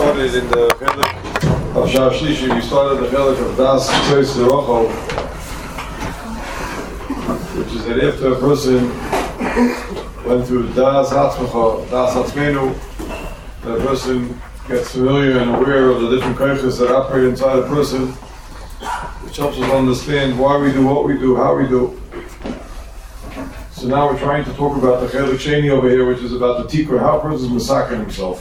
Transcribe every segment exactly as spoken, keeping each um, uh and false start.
started in the Chelik of Shar Shlishi, we started the Chelik of Das Tzois Zerocho, which is that after a person went through Das Hatzmecha, Das Hatzmenu, that a person gets familiar and aware of the different koiches that operate inside a person, which helps us understand why we do what we do, how we do. So now we're trying to talk about the Chelik Sheni over here, which is about the Tikkur, how a person is masakin himself.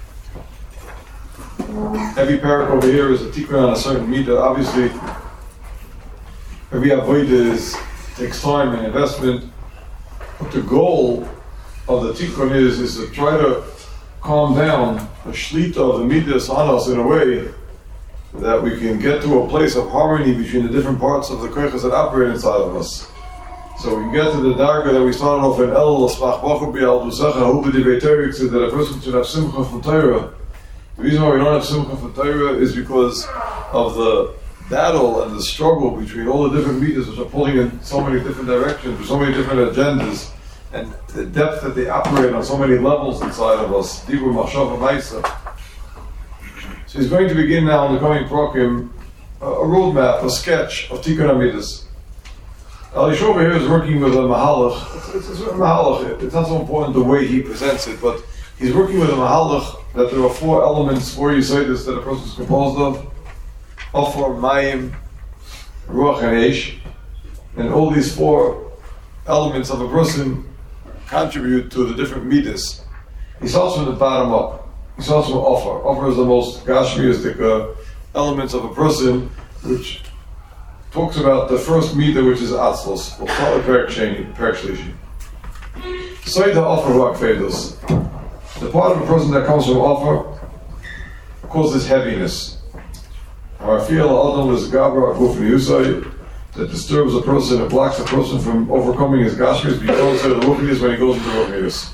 Every parak over here is a Tikkur on a certain meter. Obviously, every avodah is takes time and investment, but the goal of the Tikkur is is to try to calm down the shlita of the midas on us in a way that we can get to a place of harmony between the different parts of the koiches that operate inside of us. So we get to the darga that we started off in El L'Smach Bachu B'Al Dusecha Hu B'Divei Torah, said that a person should have simcha from Torah. The reason why we don't have simcha from Torah is because of the battle and the struggle between all the different midas which are pulling in so many different directions, with so many different agendas, and the depth that they operate on so many levels inside of us. Dibur Machshava Maisa. So he's going to begin now in the coming program a, a roadmap, a sketch of Tikkun HaMidas. Elish over here is working with a mahalach. It's, it's, it's a mahalach. It's not so important the way he presents it, but he's working with a mahalach that there are four elements, four yesodis that a person is composed of: Ofer, Mayim, Ruach, and Eish. And all these four elements of a person contribute to the different midas. He starts from the bottom up. He starts from Ofer. Ofer is the most gashmiistic uh, elements of a person, which talks about the first midah, which is Atzlos. We'll start with Perek Sheni, Perek Shlishi. Say the Ofer Ruach Fedus. The part of a person that comes from Ofer causes heaviness. I feel Adam is Gabra Guf Yusai, that disturbs a person, it blocks a person from overcoming his gashmis, because of the Ruchnius when he goes into Ruchnius.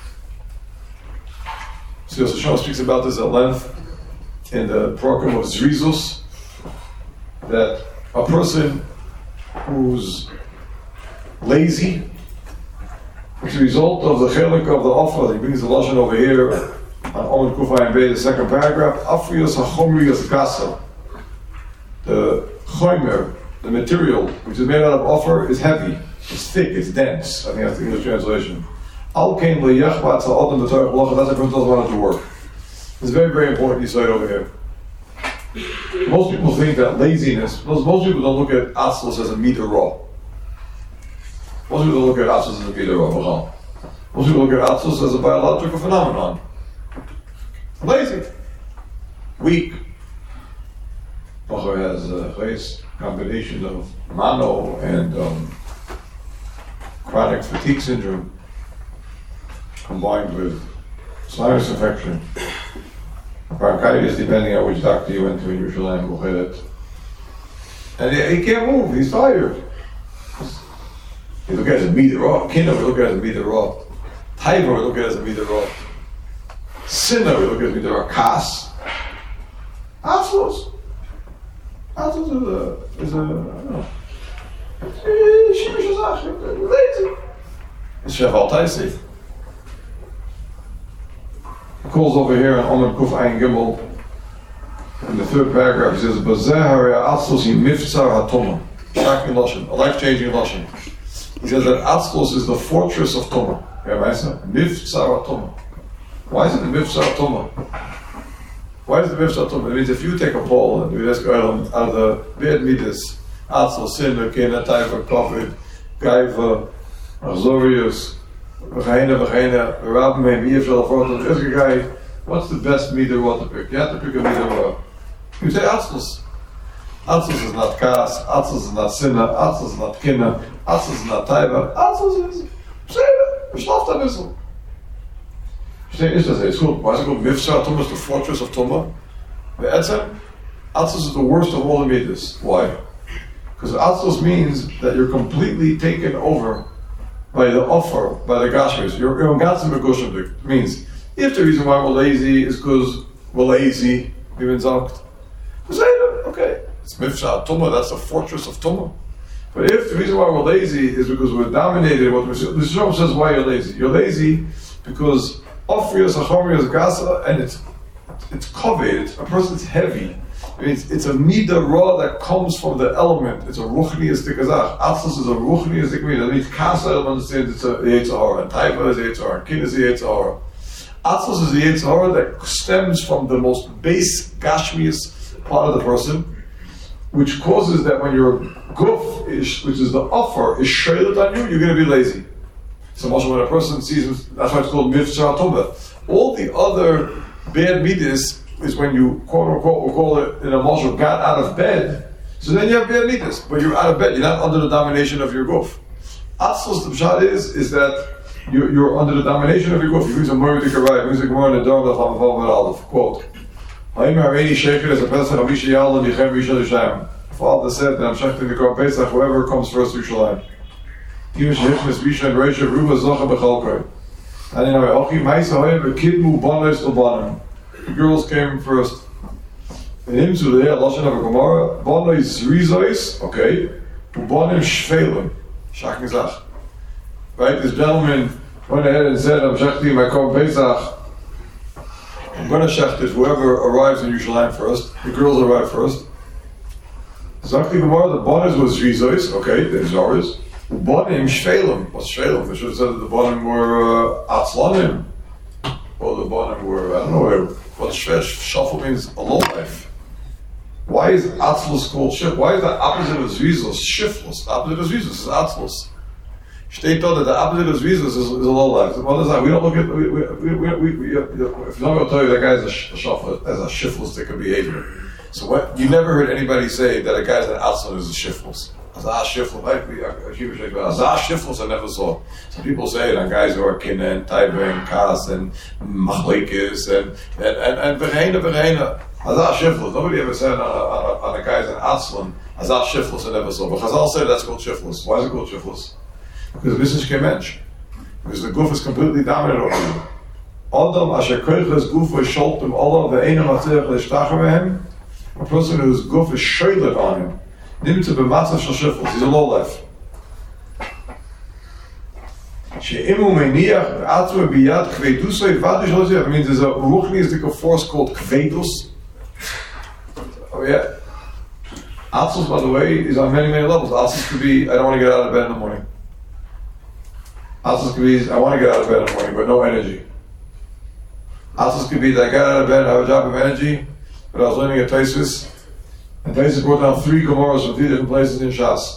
So Hashem speaks about this at length in the program of Zrizus, that a person who's lazy, as a result of the chelik of the offer, he brings the lashon over here on Omen Kufay and Bey, the second paragraph, Afriyas HaChomriyas Gasa. The chomer, the material which is made out of offer, is heavy, it's thick, it's dense. I think that's the English translation. Al Kain Le'yachbat Sa'odem B'Torah B'Locha, that's if one doesn't want it to work. It's very, very important you say it over here. Most people think that laziness, most, most people don't look at Atzlos as a meter raw. Most people don't look at Atzlos as a meter raw. Most people look at Atzlos as a biological phenomenon. Lazy. Weak. Bachar has a combination of mono and um, chronic fatigue syndrome combined with sinus infection. Bronchitis, depending on which doctor you went to in Yerushalayim, and he, he can't move, he's tired. You look at it as a meter raw. Kinna, we look at it as a meter raw. Taiva, we look at it as a meter raw. Sinna, we look at it as a meter raw. Kas. Atzlos. Atzlos is a, is a, I don't know. It's lazy. It's Sheval Taisi. He calls over here on Omer Kuf Ayin Gimel, in the third paragraph, he says, Bazeh Harei Atzlos hi miftzar haToma. Shocking lashon, a life-changing lashon. He says that Atzlos is the fortress of Toma. Miftzar haToma. Why is it the Miftzar haToma? Why is the Miftzar haToma? It means if you take a poll and you ask out of the bad midas, Atzlos, Sin, Kena, Taiva, Kovid, Gaiva, Azorius, V'chaina, V'chaina, Rabbein, V'yevshal, Forton, ask a guy, what's the best meter raw to pick? You have to pick a meter raw. You say Atzlos. Atzlos is not Kas, Atzlos is not Sinna, Atzlos is not Kinna, Atzlos is not Taiva, Atzlos is Pseida, V'shlaft HaMissel. You say, is that cool? Why is it called Miftzar haToma, is the fortress of Toma? Ve'etzem, Atzlos is the worst of all the midas. Why? Because Atzlos means that you're completely taken over by the offer, by the gashmis. You're on Gatzim Begoshim. Means, if the reason why we're lazy is because we're lazy, we've been zonked, okay, it's Miftzar haToma, that's the fortress of Toma. But if the reason why we're lazy is because we're dominated, what the Shalom says why you're lazy. You're lazy because Ofrius, Achomrius, Gasa, and it's it's covered, it's, a person's heavy. It's, it's a midah ra that comes from the element. It's a ruchniistic azach. Atzlus is a ruchniistic midah. That means Kasa understands it's a Yetzer Hara, and Taiva is Yetzer Hara, and Kin is Yetzer Hara. Atzlus is the Yetzer Hara that stems from the most base gashmius part of the person, which causes that when your guf, is, which is the offer, is shaylet on you, you're going to be lazy. So much when a person sees, that's why it's called mivtzar tumah. All the other bad midas is when you, quote unquote, we'll call it in a mashal, got out of bed. So then you have bad midas, but you're out of bed. You're not under the domination of your guf. Atzlus, the pshat is, is that you're, you're under the domination of your guf. You use a Moedik Arai, use a Gemara in the Dor of Hamavav Aleph. Quote, Ha'im ha'reini sheker as a pesach ha'mishi yal and yichem rishon Yishaim. Father said that I'm shechting the Korban Pesach, whoever comes first to Yerushalayim. Even shechnes rishon and reisha ruva zocha b'chalkoi. And in our Ochi Maisa Ha'im v'kidmu banos l'banim. The girls came first. And into the Lashon of a Gemara, banos zrizois, okay, ubanim shvelim, shach. Right, this gentleman went ahead and said, I'm shechting my Korban Pesach. I'm going to shecht it, whoever arrives in Yerushalayim first. The girls arrive first. Zakti Gemara, the banos was zrizois, okay, the Zoras. Ubanim shvelim. What's shvelim? They should have said that the banim were uh, atzlanim. Or the banim were, I don't know what shvesh, shuffle means a low life. Why is atzlus called shif? Why is the opposite of zrizos shiftless? The opposite of zrizos is atzlus. State told that the opposite of zrizos is, is a low life. What is that? We don't look at, we, we, we, we, we, we, if someone will tell you that guy is a, sh- a shuffle, has a shiftless behavior. So what, you never heard anybody say that a guy's an atzlus is a shiftless. Azah shiftless, Azah shiftless I never saw. Some people say it on guys who are kinna and taiva and kas and machlekes and and and and verheina verheina. Azah shiftless. Nobody ever said on a, on a, on a guy's an atzlan. Azah shiftless I never saw. But Chazal said that's called shiftless. Why is it called shiftless? Because this is kemensch. Because the goof is completely dominant over you. Adam asher koiches goof v'sholtem Allah ve'ena matzeh l'shtachem mehem. A person whose goof is shoylet on him. Nimmt to be matzav shel shiftless. He's a low life. She'imu meiniach v'atru biyad kveidusay v'adu shel shiftless. It means there's a ruchniistic force called kveidus. Oh yeah. Atzlus, by the way, is on many, many levels. Atzlus could be, I don't want to get out of bed in the morning. Atzlus could be, I want to get out of bed in the morning, but no energy. Atzlus could be that I got out of bed, I have a job of energy, but I was learning at Taisus. And Taisus brought down three Gemaras from three different places in Shas.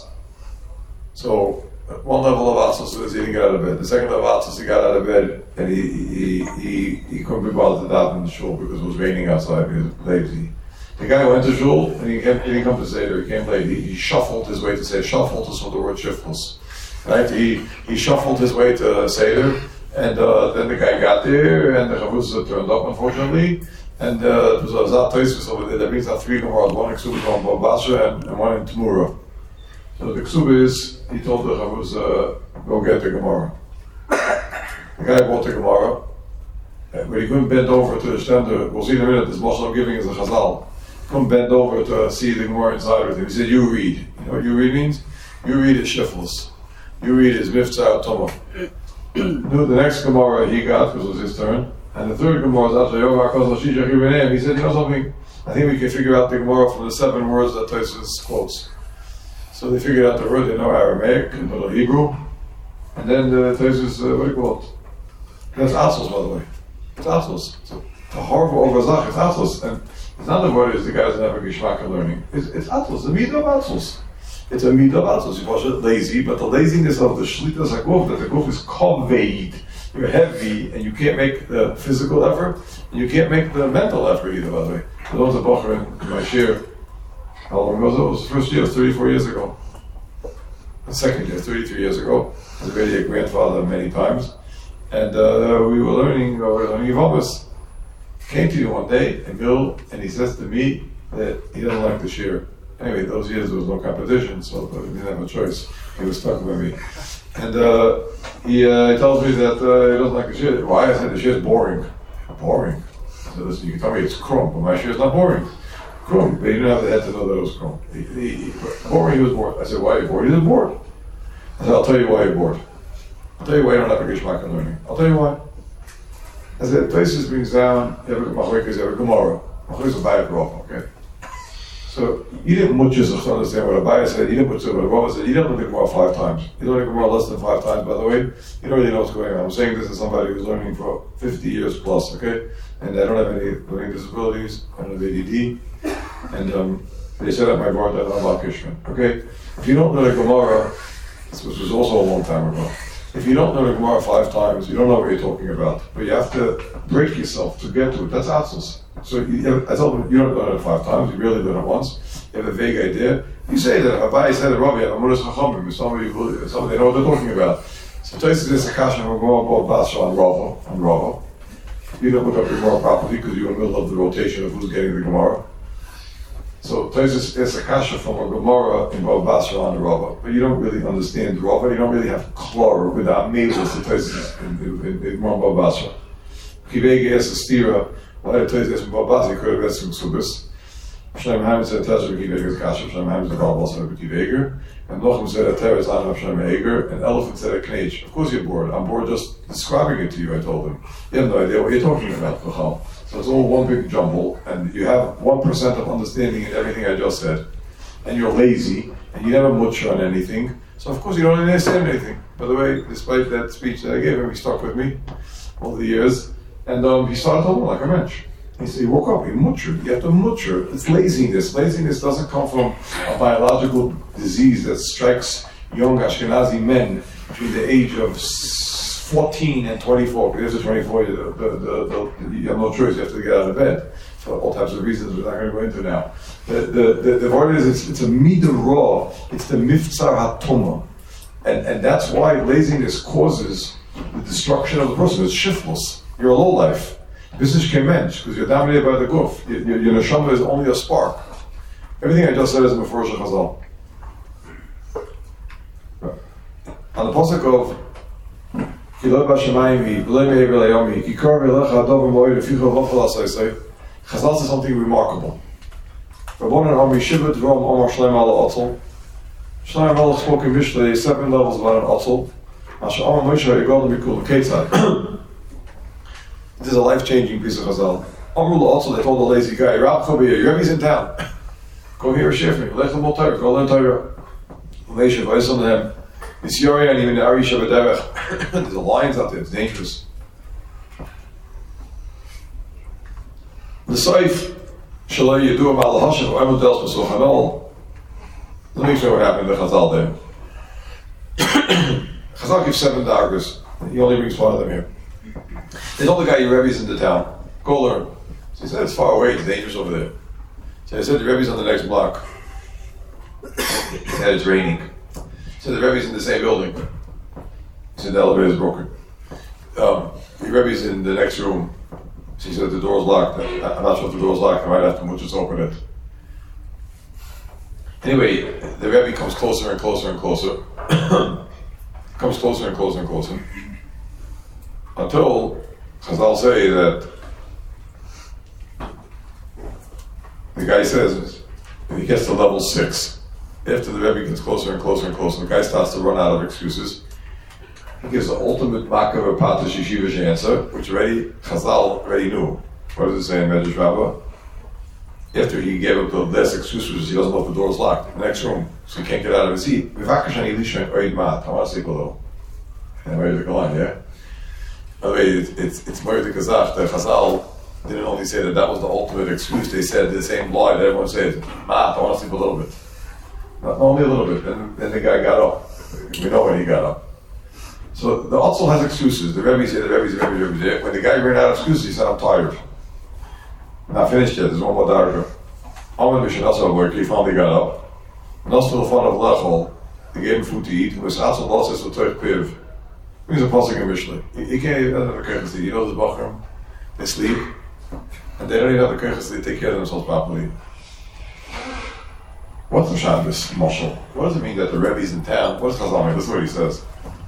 So, one level of Atzlus is he didn't get out of bed. The second level of Atzlus, he got out of bed and he he he, he couldn't be bothered to daven in the shul because it was raining outside. He was lazy. The guy went to shul and he, came, he didn't come to Seder. He came late. He, he shuffled his way to Seder. Shuffled is from the word shiftless. Right? He he shuffled his way to Seder, and uh, then the guy got there and the chavrusa turned up, unfortunately. And uh, it was a Zat Tosfos over there. That means that three Gemaras, one in Ksuba from Babasha and, and one in Tamura. So the Ksuba is, he told the Chavrusa, go get the Gemara. The guy brought the Gemara, but he couldn't bend over to the stand. We'll see in a minute, this mashal I'm giving is a Chazal. He couldn't bend over to see the Gemara inside with him. He said, you read. You know what you read means? You read is shiftless. You read is Mivtzar Tumah. The next Gemara he got, because it was his turn. And the third Gemara is after Yovar Kozal Shishach Yivaneim. He said, you know something? I think we can figure out the Gemara from the seven words that Tosfos quotes. So they figured out the word, they know Aramaic and Middle Hebrew. And then the Tosfos, uh, what do you call it? That's Atzlus, by the way. It's Atzlus. So the horrible over Zach, it's Atzlus. And it's not the word is the guys that have a Gishmak of learning. It's, it's Atzlus, the midah of Atzlus. It's a midah of Atzlus. You watch it lazy, but the laziness of the Shlita Zakuf, that the Guf is koveid. You're heavy and you can't make the physical effort and you can't make the mental effort either, by the way. So there was a Bocher in my shir. How long ago was it? It was the first year, it was thirty-four years ago. The second year, thirty-three years ago. I was already a grandfather many times. And uh, we were learning, uh, we were learning Yivamis. He came to you one day and Bill, and he says to me that he doesn't like the shir. Anyway, those years there was no competition, so he didn't have a choice. He was stuck with me. And uh, he, uh, he tells me that uh, he doesn't like the shir. Why? I said, the shir is boring. Boring. I said, listen, you can tell me it's krum, but my shir is not boring. Krum, but he didn't have the head to know that it was krum. He, he, he, boring, he was bored. I said, why are you bored? He was bored. I said, I'll tell you why you're bored. I'll tell you why you don't have a gishmak in learning. I'll tell you why. As the Tosfos brings down, you have a Machlokes, you have a Gemara. Machlokes is a Bayit Rava, okay? So, you didn't much to understand what Abaye said, you didn't much to what Rava said, you didn't learn the Gemara five times. You learned the Gemara less than five times, by the way. You don't really know what's going on. I'm saying this as somebody who's learning for fifty years plus, okay? And I don't have any learning disabilities, I don't have A D D, and um, they said at my board that I'm not Kishman, okay? If you don't know the Gemara, this was also a long time ago, if you don't know the Gemara five times, you don't know what you're talking about. But you have to break yourself to get to it. That's Atzos. So you have, I told them, you don't learn it five times, you really learn it once. You have a vague idea. You say that Abaye said it, Rabbi, I'm Amudas Chachamim, somebody who somebody know what they're talking about. So Tosfos is a kasha from Gemara about Basra and Rava, and Rava. You don't look up your Gemara properly because you're in the middle of the rotation of who's getting the Gemara. So Tosfos is a kasha from a Gemara in Bava Basra and Rava, but you don't really understand Rava. You don't really have klor with the amelis the Tosfos in in in Bava Basra. Kivege is a stira. Why the Tosfos is from Bava Basra? He could have been some subis. Shem Haim said Tezra Kivege is kasha. Shem Haim said Rava also Kivege, and Lochem said a Teres Anam Shem Eger, and Elephant said a Knech. Of course you're bored. I'm bored just describing it to you. I told him. You have no idea what you're talking about, B'chal. So it's all one big jumble, and you have one percent of understanding in everything I just said, and you're lazy, and you never mutter on anything, so of course you don't understand anything. By the way, despite that speech that I gave him, he stuck with me all the years, and um, he started talking like a mensch. He said, you woke up, you muttered, you have to mutter. It's laziness. Laziness doesn't come from a biological disease that strikes young Ashkenazi men between the age of fourteen and twenty-four, because after twenty-four, the, the, the, the, you have no choice, you have to get out of bed for all types of reasons we're not going to go into now. The, the, the, the word is, it's, it's a midah raw, it's the miftzar hatoma. And, and that's why laziness causes the destruction of the person. It's shiftless. You're a lowlife. This is kemench, because you're dominated by the guf. Your, your, your neshama is only a spark. Everything I just said is before Shechazal. On the pasuk of Chazal says something remarkable. Shlomo Melech spoke in Mishlei seven levels about an Atzel. This is a life-changing piece of Chazal. Amru l'Atzel, they told the lazy guy, Rab Chabir, your Rebbe's in town. Go here, shifting. Lech l'mol Torah, go learn Torah. Moshe voice on them. There's a lions out there, it's dangerous. The Saif, Shalai Yedu Amal Hashem, Amud Dels Pesochanol. Let me show what happened to Chazal there. Chazal gives seven daggers. He only brings one of them here. They told the guy, your Rebbe's in the town. Go learn. So he said, it's far away, it's dangerous over there. So he said, the Rebbe's on the next block. He said, it's raining. So the Rebbe's in the same building. He said, the elevator's broken. Um, the Rebbe's in the next room. So he said, the door's locked. I'm not sure if the door's locked, I might have to just open it. Anyway, the Rebbe comes closer and closer and closer. comes closer and closer and closer. Until Chazal say that the guy says, when he gets to level six, after the Rebbe gets closer and closer and closer, the guy starts to run out of excuses. He gives the ultimate makav patash yeshivish answer, which already Chazal already knew. What does it say in Medrash Rabbah? After he gave up the last excuse, which is he doesn't know if the door is locked, in the next room, so he can't get out of his seat. I want to say hello. And ready to go on, yeah? By the way, it's it's, it's Moed Kazach that Chazal didn't only say that that was the ultimate excuse, they said the same lie that everyone says, Ma, I want to sleep a little bit. Not only a little bit, and then the guy got up. We know when he got up. So the Atzel has excuses. The Rebbe said, the Rebbe said, the Rebbe, the Rebbe. When the guy ran out of excuses, he said, I'm tired. I'm not finished yet, there's one more darga. Amon Mishan also work, he finally got up. Nostal fun of Lechol, they gave him food to eat, was Atzel losses to Toich Piv. He's a pasuk in Mishlei. He can't even have the kechas. You know this Bachram? They sleep, and they don't even have the kechas. They take care of themselves properly. What's the Shabbos mashal? What does it mean that the Rebbe's in town? What does Chazal mean? This is what he says.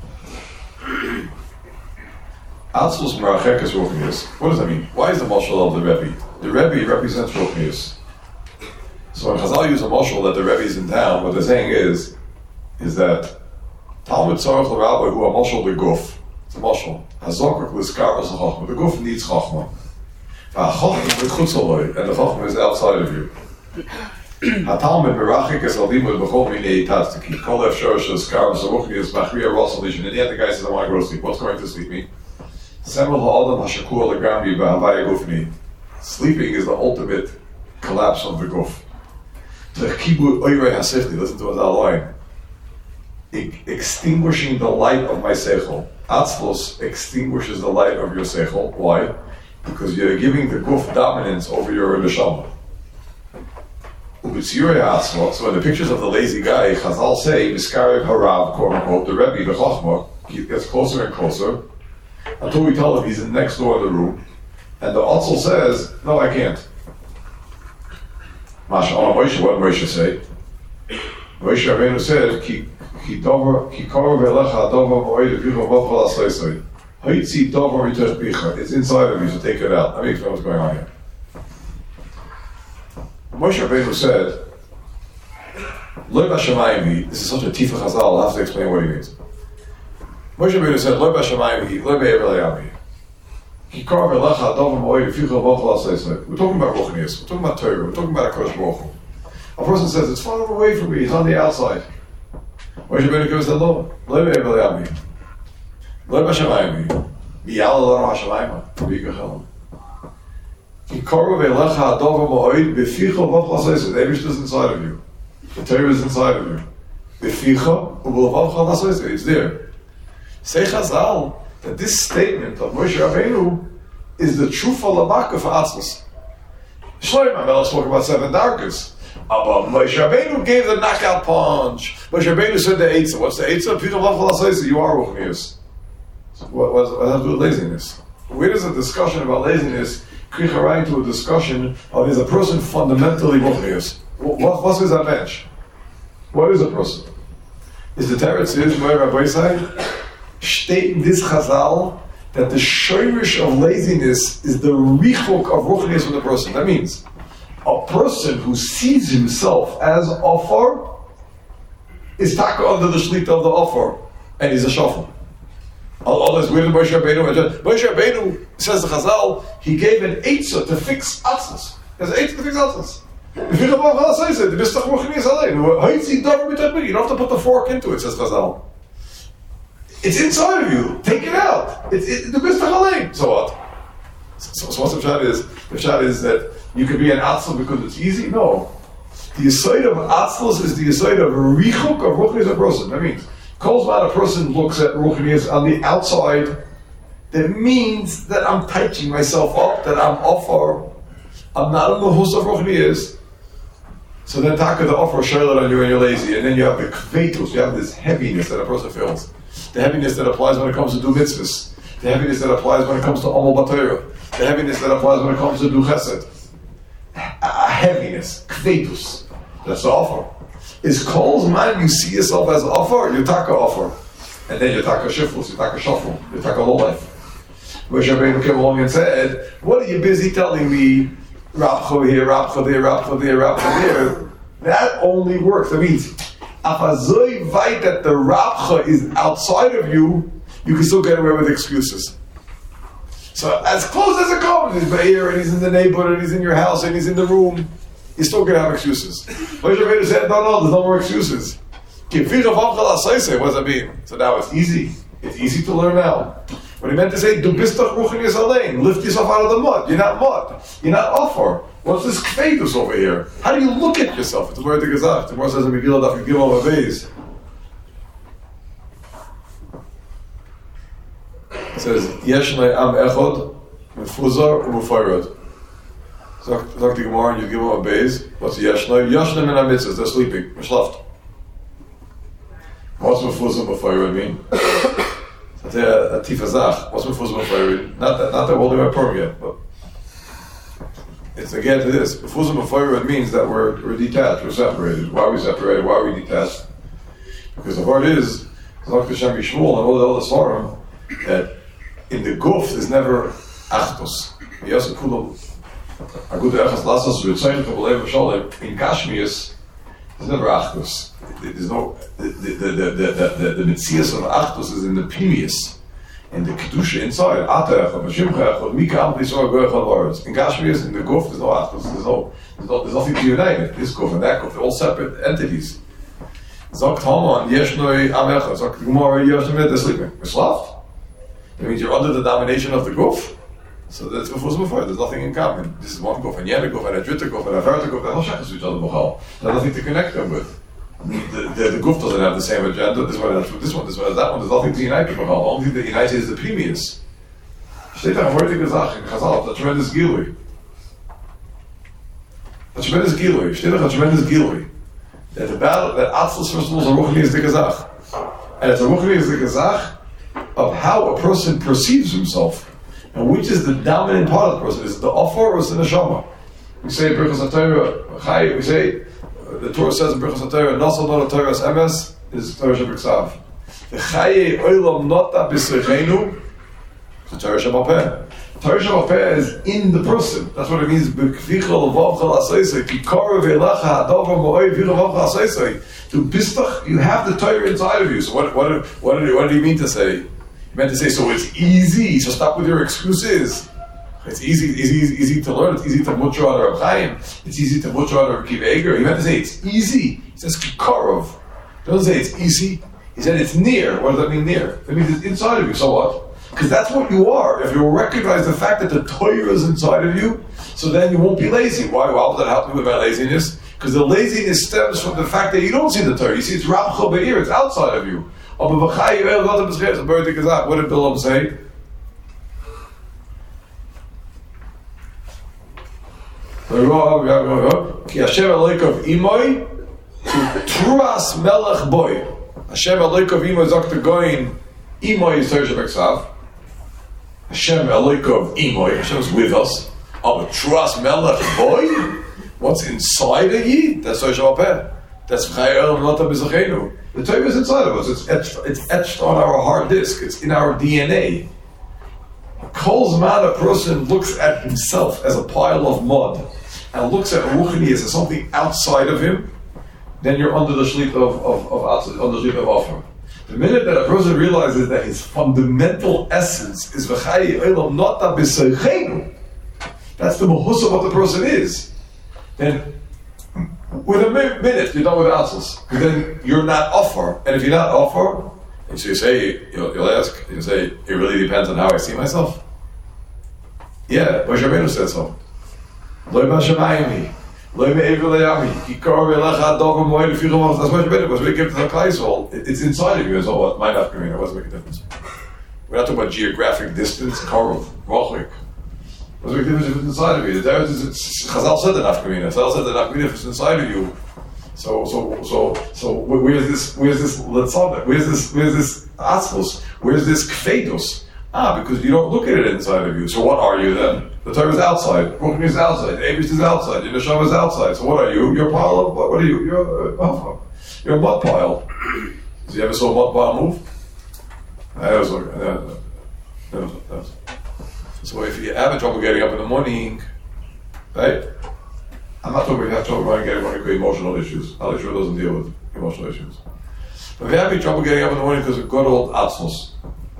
Atzel's Merachekas Ruchnius. What does that mean? Why is the mashal of the Rebbe? The Rebbe represents Ruchnius. So when Chazal use a mashal that the Rebbe's in town, what they're saying is, is that Talmud Tzarech L'Rabbi who a mashal the guf. It's a mashal. Hazokak l'skar is a chachma. The guf needs chachma. V'achachma v'chutzaloi, and the chachma is outside of you. Hatalmid berachik es alimud b'chol minei tatziki. Kol efshor sh'skar v'saruchnius machriya rosalish. And in the end, the guy says, I want to go to sleep. What's going to sleep me? Semel ha'adam ha'shakur l'grambi b'havaya gufni. Sleeping is the ultimate collapse of the guf. T'chibu oirei ha'sechli. Listen to that line. Extinguishing the light of my seichel. Atzlos extinguishes the light of your seichel. Why? Because you're giving the guf dominance over your neshama. Ubitzirei atzlo. So in the pictures of the lazy guy, Chazal say, Miskarev harav, quote unquote, the Rebbe, the Chachma, gets closer and closer until we tell him he's in next door in the room, and the Atzel says, no, I can't. Masha, oh, Moshe, what did Moshe say? Moshe Rabbeinu said, Ki Ki dover, ki korov elecha dover moed v'vicha v'chol asleisoi. Ha'itzi dover mitoch bicha. It's inside of you, so take it out. Let me explain what's going on here. Moshe Rabbeinu said, Lo b'shamayim hi. This is such a tifa chazal, I'll have to explain what he means. Moshe Rabbeinu said, Lo b'shamayim hi, lo be'ever le'yam hi. Ki korov elecha dover moed v'vicha v'chol asleisoi. We're talking about Ruchnius, we're talking about Torah, we're talking about HaKadosh Baruch Hu. A person says, it's far away from me, he's on the outside. Moshe Rabbeinu gives the law. Lo be'ever le'yam hi. Lo b'shamayim hi. Miyal lo ha'shamayim ha. B'yikachelem. Ki korov elecha dover moed v'vicha v'chol asleisoi. The Eibush is inside of you. The Torah is inside of you. V'vicha v'chol asleisoi. It's there. Say Chazal that this statement of Moshe Rabbeinu is the truth of Labaka for Atzlos. Shlomo Melech spoke about seven darkers. But Moshe Rabbeinu gave the knockout punch. Moshe Rabbeinu said the Eitzah. What's the Eitzah? People love Chalasaisa. You are Ruchnius. What, what, what has to do with laziness? Where does a discussion about laziness kricha to a discussion of is a person fundamentally Ruchnius? What, what's his advantage? What is a person? Is the teretz is my Rabbi say state in this Chazal that the shirish of laziness is the richuk of Ruchnius from the person. That means a person who sees himself as offer is taka under the shlita of the offer, and he's a shofar. Allah is with Moshe Rabbeinu. Moshe Rabbeinu says the Chazal, he gave an eitzah to fix atzos. There's an eitzah to fix atzos. If you don't have to you don't have to put the fork into it, says Chazal. It's inside of you. Take it out. It's it, the bistach. So what? So, so what's the shot is? The shot is that you could be an atzl because it's easy? No. The aside of atzlos is the aside of richuk of ruchnius a person. That means, Kolzman a person looks at ruchnius on the outside, that means that I'm touching myself up, that I'm offer, I'm not in the hus of ruchnius. So then taka the offer shayla on you and you're lazy, and then you have the kvetus, you have this heaviness that a person feels. The heaviness that applies when it comes to do mitzvahs. The heaviness that applies when it comes to Amal B'Torah. The heaviness that applies when it comes to do chesed. A heaviness, kvetus. That's the offer. Is Kol's man, you see yourself as an offer, you taka offer. And then you taka shiflus, you taka shuffle, you taka low life. Moshe Rabbeinu came along and said, what are you busy telling me? Rabcha here, Rabcha there, Rabcha there, Rabcha there. That only works. That means, Afazoi vait that the Rabcha is outside of you, you can still get away with excuses. So as close as it comes, he's here and he's in the neighborhood and he's in your house and he's in the room, you're still going to have excuses. Moshe Rabbeinu said, no, no, there's no more excuses. What does that mean? So now it's easy. It's easy to learn now. When he meant to say, Du bistach ruchnius alein, lift yourself out of the mud. You're not mud. You're not offer. What's this kvetus over here? How do you look at yourself? It's a word to Gezach. The Gemara says in Megillah Daf Gimel Vav. It says, Yesh am echod, mefuzar u'mufayrod. Sagt the Gemara in Gimel Vav. What's Yeshnei? Yeshnei min ha-mitzvahs. They're sleeping. Mishlaft. What's mefuzar u'mufayrod mean? That's a tifazach. What's mefuzar u'mufayrod? Not that, not that we're holding our perm yet, but it's again to this. Mefuzar u'mufayrod means that we're, we're detached, we're separated. Why are we separated? Why are we detached? Because the word is, Zok Hashem Yishmuel and all the other svarim, that in the guf there's never achtos. Yes, kulam. Agud echas lasos v'tzayin kabalev v'sholem. In Kashmias, there's never achtos. There's no the the the the the the, the mitzias of achtos is in the pimius. And the kedusha inside, Ata Echad, Mashimcha Echad, Mika Ampli Soa Goy Echad Lords. In Gashmias, in the Guf, there's no Achos, there's no, there's no, there's nothing to unite it. This Guf and that Guf, they're all separate entities. Zokt Haman, Yesh Noi Am Echad, Zokt Gemara, Yesh Noi, they're sleeping. We're slav. That means you're under the domination of the Guf. So that's before before. There's nothing in common. This is one Guf, and Yena Guf, and a Dritta Guf, and a Verta Guf, they're all shachas to each other, B'chal. There's nothing to connect them with. The, the, the Guf doesn't have the same agenda. This one has this one, this one has that one. There's nothing to unite them. The only thing that unites is the previous. Steht da heute gesagt in Chazal, a tremendous gilui. A tremendous gilui. Steht da a tremendous gilui. That the battle, that Atzlus first of all is a ruchni is the gezach. And it's a ruchni is the gezach of how a person perceives himself. And which is the dominant part of the person? Is it the offer or is it the neshama? We say Birchas HaTorah, we say, the Torah says in Birchas HaTorah, Nasal not a Torah's emes, is Torah Shebeksav. The Chaye Olam Nota B'Seichenu, the Torah Shebapeh. Torah Shebapeh is in the person. That's what it means. B'kvicha l'vavcha l'asayisei, ki kara ve'elacha ha'davar mo'oi v'cha l'vavcha l'asayisei. To Bistach, you have the Torah inside of you. So what, what, what, did, what did he mean to say? He meant to say, so it's easy, so stop with your excuses. It's easy, easy, easy to learn. It's easy to mutter on Rav Chaim. It's easy to mutter on Rav Kiva Eger. He meant to say it's easy. He says kikarov. He doesn't say it's easy. He said it's near. What does that mean near? That means it's inside of you. So what? Because that's what you are. If you recognize the fact that the Torah is inside of you, so then you won't be lazy. Why? Why would that help you with my laziness? Because the laziness stems from the fact that you don't see the Torah. You see it's Rabcha Be'ir. It's outside of you. What did Bilam say? Ki Hashem Elokav Imoy Truas Melech Boy. Hashem Elokav Imoy Zok Goin Imoy is Torah Shebeksav. Hashem Elokav Imoy. Hashem is with us. Oh, but Truas Melech Boy. What's inside of ye? That's Torah Shebapeh. That's Chayel Nota B'Zachenu. The Torah is inside of us. It's etched, it's etched on our hard disk. It's in our D N A. Kol Zman, a person looks at himself as a pile of mud and looks at Ruchni as something outside of him, then you're under the shlit of, of, of, under the shlit of offer. The minute that a person realizes that his fundamental essence is V'chai Eilam Nota B'Seichenu, that's the mahus of what the person is, then with a minute you're done with Atzos. Then you're not offer, and if you're not offer, and so you say, you'll, you'll ask, you say, it really depends on how I see myself. Yeah, Moshe Rabbeinu said so. Lo b'shamayim, lo me'ever le'yami, ki kar ve'lecha adov ha'moed l'fi chavav. That's Moshe Rabbeinu. What's making it to the Klal Yisrael? It's inside of you. So what? Might not mean. It doesn't make a difference. We're not talking about geographic distance, karov, rochik. What's the difference if it's inside of you? The difference is, Chazal said the nafkamina. Chazal said the nafkamina if it's inside of you. So, so, so, so, where's this? Where's this letzada? Where's this? Where's this atzlus? Where's this kfeidos? Ah, because you don't look at it inside of you. So, what are you then? The Torah is outside. Ruchni is outside. The Eibush is outside. The Neshama is outside. So, what are you? You're a pile of what? What are you? You're a, uh, you're a mud pile. Did you ever saw a mud pile move? I was like, uh, uh, uh, uh. So, if you have trouble getting up in the morning, right? I'm not talking about talking about getting one emotional issues. Al Yisrael doesn't deal with emotional issues. But if you're having trouble getting up in the morning because of good old atzmos,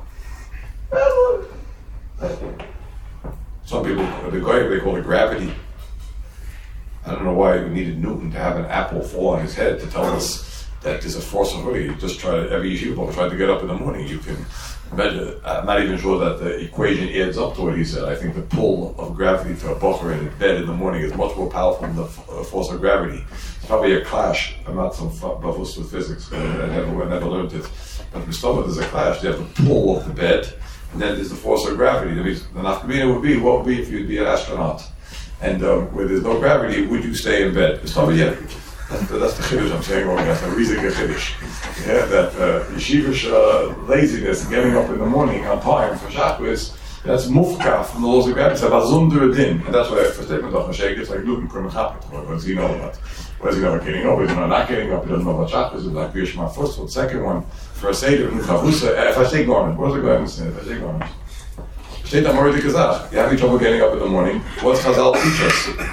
some people, the guy they call it gravity. I don't know why we needed Newton to have an apple fall on his head to tell us that there's a force of gravity. You just try to, every yeshiva tried to get up in the morning. You can imagine. I'm not even sure that the equation adds up to what he said. I think the pull of gravity to a bocher in bed in the morning is much more powerful than the force of gravity. It's probably a clash. I'm not some bavus with physics. I never, I never learned it. But in Mishnah, there's a clash. You have the pull of the bed, and then there's the force of gravity. That means the nafkamina would be, what would be if you'd be an astronaut? And um, where there's no gravity, would you stay in bed? Mishnah, yeah. That's the, that's the chiddush I'm saying wrong. That's a riesige chiddush. Yeah, that uh, yeshivish uh, laziness, getting up in the morning on time for Shabbos, that's mufka from the laws of gravity. It's a bazundra din. And that's why I first statement of Hashem gets like looking for mechapit. What does he know about? What does he know about getting up? He doesn't know not getting up. He doesn't know about Shabbos. It's like Bishma first one. Second one, for a Seder, if I say garment, what does the garment say? If I say garment. State I'm already kazach. You're having trouble getting up in the morning. What's Chazal teach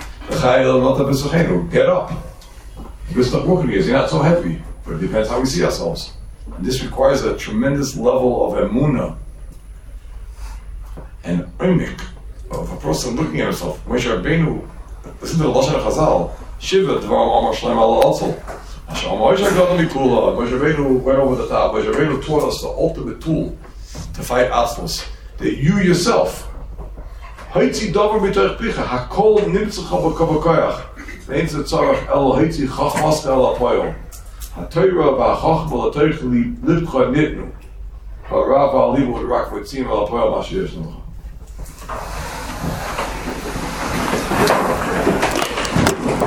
us? Get up. Because the Ruchni is not so heavy, but it depends how we see ourselves. And this requires a tremendous level of emunah and oimik of a person looking at himself. Moshe Rabbeinu, listen to the Lashon Chazal, Shiva Dvarim Amar Shlem Ala Atzel. Moshe Rabbeinu went over the top. Moshe Rabbeinu taught us the ultimate tool to fight Atzmos, that you yourself, Haitzi Davar B'Toich Picha, Hakol Nimtzecha B'Kavakoyach, Ve'en Zetzarach El Haitzi Chachmaska El Apoyel, HaTorah V'Achachma L'Toich Libcha Nitnu, HaRav V'Alivu L'Rak V'Tzim El Apoyel Mashiach Shemcha.